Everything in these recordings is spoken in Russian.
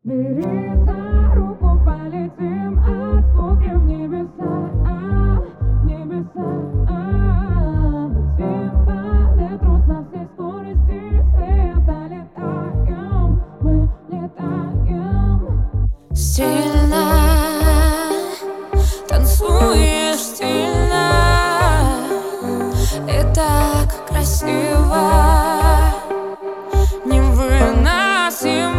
Бери за руку, полетим от скуки в небеса, небеса. Летим по ветру со всей скорости света. Летаем, мы летаем. Стильно танцуешь, стильно, и так красиво, невыносимо.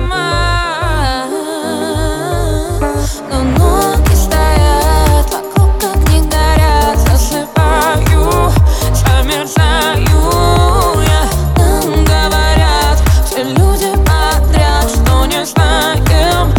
Но ноги стоят вокруг, как не горят. Засыпаю, замерзаю я. Нам говорят все люди подряд, что не знаем,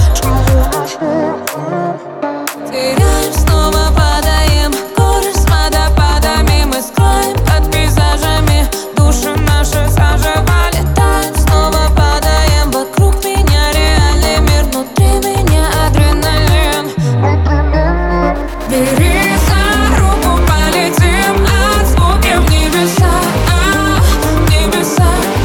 теряем, снова падаем. Горы с водопадами мы скроем под пейзажами. Души наши заживо летают, снова падаем. Вокруг меня реальный мир, внутри меня адреналин. Бери за руку, полетим от скуки в небеса, небеса.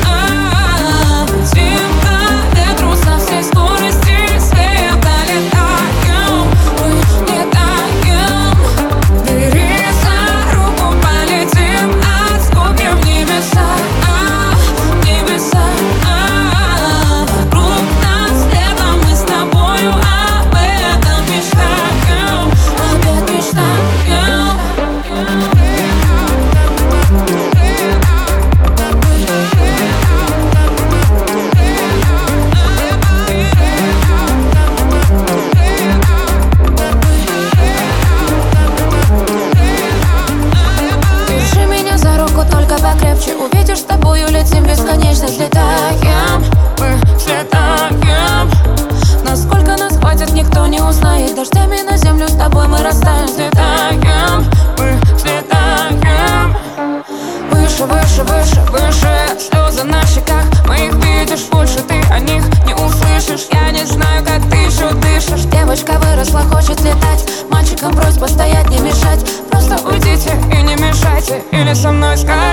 Летим по ветру со всей скорости света. Летаем, мы летаем. Бери за руку, полетим от скуки в небеса, небеса. Вокруг нас летом, мы с тобою об этом мечтаем, опять мечтаем. Держи меня за руку только покрепче. Увидишь, с тобою летим бесконечно. Взлетаем, мы взлетаем. Насколько нас хватит, никто не узнает. Дождями на землю с тобой мы растаем. Взлетаем, мы взлетаем. Выше, выше, выше, выше. Слезы на щеках, моих видишь больше. Ты о них не услышишь. Я не знаю, как ты еще дышишь. Девочка выросла, хочет летать. Мальчикам просьба стоять, не мешать. Просто уйдите и не мешайте. Или со мной скажите.